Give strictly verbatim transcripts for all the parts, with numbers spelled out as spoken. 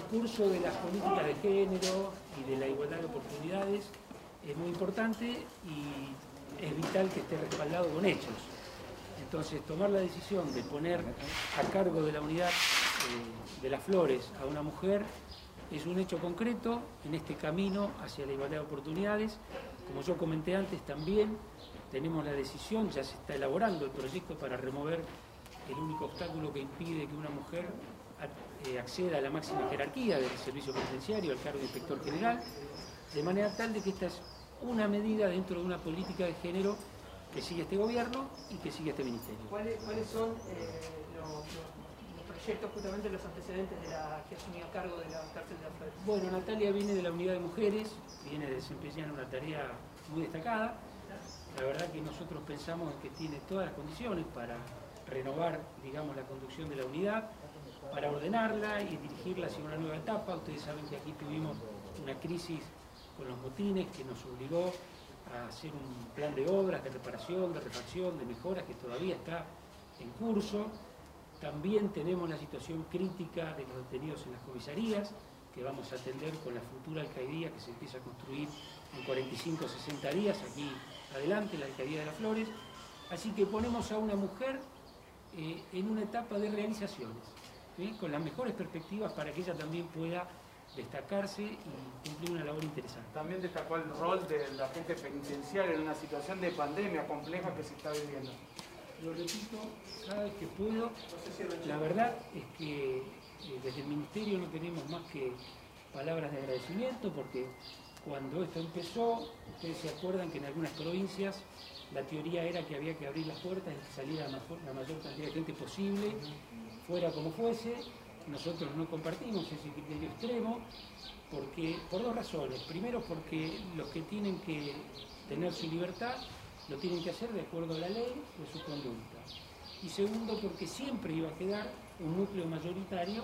discurso de las políticas de género y de la igualdad de oportunidades es muy importante y es vital que esté respaldado con hechos. Entonces, tomar la decisión de poner a cargo de la unidad eh, de las flores a una mujer es un hecho concreto en este camino hacia la igualdad de oportunidades. Como yo comenté antes, también tenemos la decisión, ya se está elaborando el proyecto para remover el único obstáculo que impide que una mujer acceda a la máxima jerarquía del servicio penitenciario, al cargo de inspector general, de manera tal de que esta es una medida dentro de una política de género que sigue este gobierno y que sigue este ministerio. ¿Cuáles, cuáles son eh, los, los proyectos, justamente los antecedentes de la que asumía a cargo de la cárcel de las Flores? Bueno, Natalia viene de la unidad de mujeres, viene desempeñando una tarea muy destacada. La verdad que nosotros pensamos que tiene todas las condiciones para renovar, digamos, la conducción de la unidad, para ordenarla y dirigirla hacia una nueva etapa. Ustedes saben que aquí tuvimos una crisis con los motines que nos obligó a hacer un plan de obras, de reparación, de refacción, de mejoras que todavía está en curso. También tenemos la situación crítica de los detenidos en las comisarías, que vamos a atender con la futura alcaidía que se empieza a construir en cuarenta y cinco a sesenta días, aquí adelante, la alcaidía de las Flores. Así que ponemos a una mujer eh, en una etapa de realizaciones, ¿sí?, con las mejores perspectivas para que ella también pueda destacarse y cumplir una labor interesante. También destacó el rol del agente penitenciario en una situación de pandemia compleja que se está viviendo. Lo repito cada vez que puedo. La verdad es que eh, desde el Ministerio no tenemos más que palabras de agradecimiento, porque cuando esto empezó, ustedes se acuerdan que en algunas provincias la teoría era que había que abrir las puertas y que saliera la mayor cantidad de gente posible, fuera como fuese. Nosotros no compartimos ese criterio extremo porque, por dos razones. Primero, porque los que tienen que tener su libertad lo tienen que hacer de acuerdo a la ley o a su conducta. Y segundo, porque siempre iba a quedar un núcleo mayoritario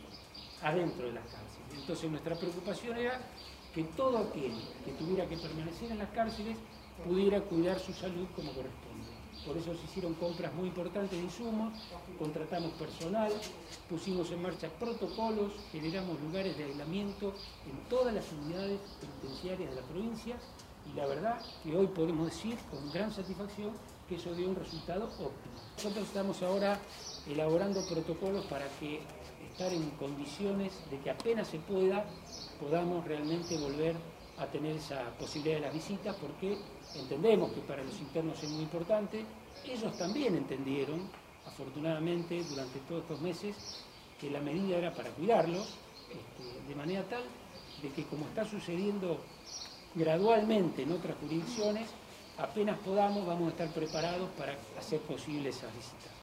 adentro de las cárceles. Entonces nuestra preocupación era que todo aquel que tuviera que permanecer en las cárceles pudiera cuidar su salud como corresponde. Por eso se hicieron compras muy importantes de insumos, contratamos personal, pusimos en marcha protocolos, generamos lugares de aislamiento en todas las unidades penitenciarias de la provincia, y la verdad que hoy podemos decir con gran satisfacción que eso dio un resultado óptimo. Nosotros estamos ahora elaborando protocolos para que estar en condiciones de que apenas se pueda, podamos realmente volver a tener esa posibilidad de las visitas, porque entendemos que para los internos es muy importante. Ellos también entendieron, afortunadamente, durante todos estos meses, que la medida era para cuidarlos, este, de manera tal de que, como está sucediendo gradualmente en otras jurisdicciones, apenas podamos, vamos a estar preparados para hacer posible esas visitas.